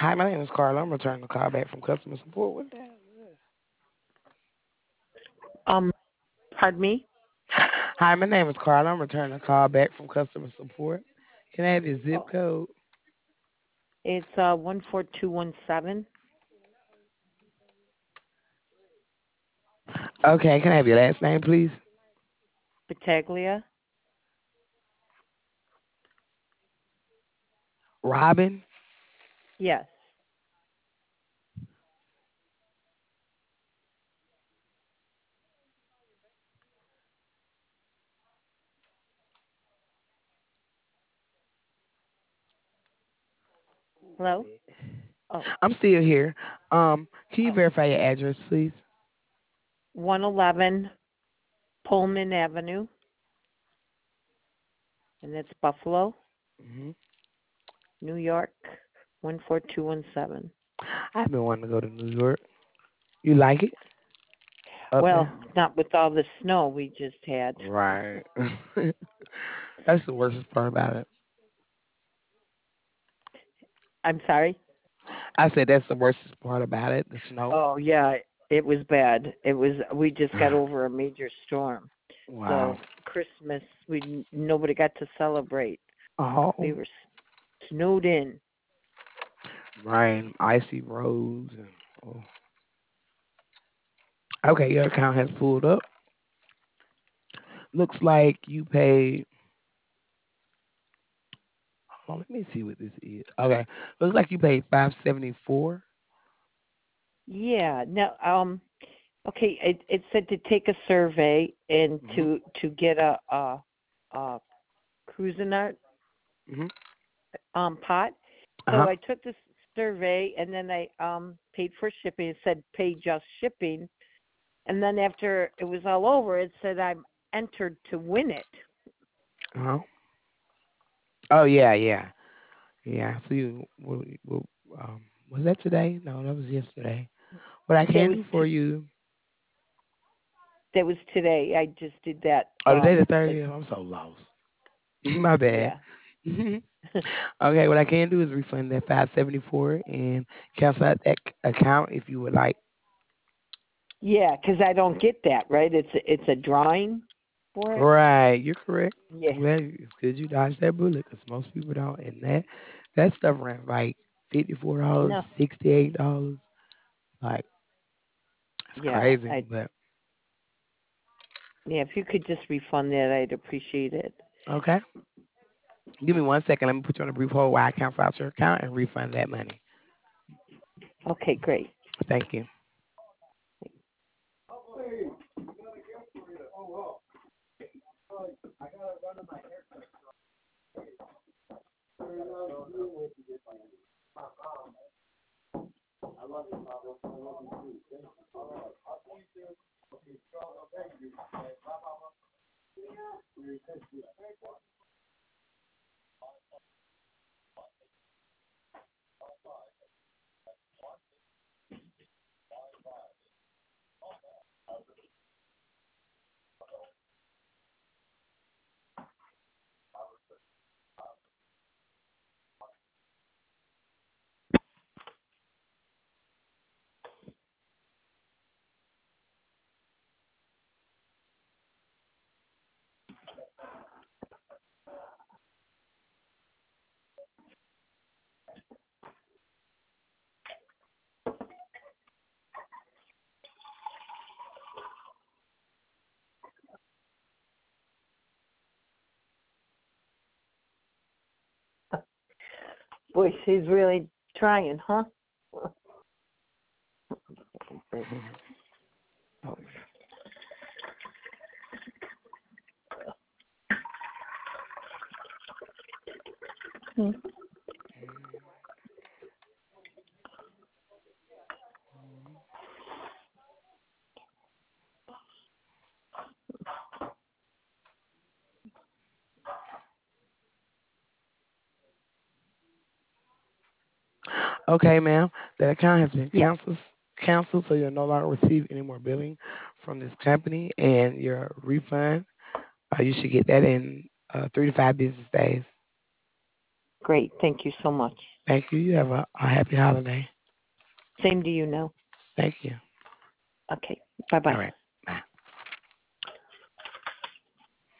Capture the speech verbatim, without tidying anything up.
Hi, my name is Carla. I'm returning the call back from customer support. What the hell is this? Um, Pardon me? Hi, my name is Carla. I'm returning the call back from customer support. Can I have your zip Oh, code? it's uh one four two one seven. Okay, can I have your last name, please? Battaglia. Robin. Yes. Hello? Oh, I'm still here. Um, can you oh. verify your address, please? one eleven Pullman Avenue, and it's Buffalo, hmm New York, one four two one seven. I've been wanting to go to New York. You like it up Well, there? not with all the snow we just had. Right. That's the worst part about it. I'm sorry? I said that's the worst part about it, the snow. Oh, yeah, it was bad. It was, we just got over a major storm. Wow. So Christmas, we nobody got to celebrate. We Oh, were snowed in. rain, icy roads, and oh. Okay, your account has pulled up. Looks like you paid. Hold on, let me see what this is. Okay, looks like you paid five seventy four. Yeah. No. Um. Okay. It it said to take a survey and Mhm. to to get a a, a Cuisinart Mhm. um pot. Uh So huh. I took this survey and then I um paid for shipping. It said pay just shipping, and then after it was all over, it said I'm entered to win it. Uh huh. Oh yeah, yeah, yeah. So you, what, what, um, was that today? No, that was yesterday. What I That can was do t- for you? that was today. I just did that. Oh, today Um. the Like thirtieth. I'm so lost. My bad. yeah. Okay, what I can do is refund that five seventy four and cancel out that c- account if you would like. Yeah, because I don't get that, right? It's it's a drawing for it. Right, you're correct. Yeah. I'm glad you- it's good you dodged that bullet because most people don't. And that that stuff ran like fifty four dollars, No. sixty eight dollars. Like it's Yeah. crazy, I but yeah. If you could just refund that, I'd appreciate it. okay. Give me one second. Let me put you on a brief hold while I cancel out your account and refund that money. Okay, great. Thank you. Boy, she's really trying, huh? Okay, ma'am. That account has been Yes. canceled. Canceled, so you'll no longer receive any more billing from this company, and your refund. Uh, you should get that in uh, three to five business days. Great. Thank you so much. Thank you. You have a, a happy holiday. Same to you now. Thank you. Okay. Bye All bye. right.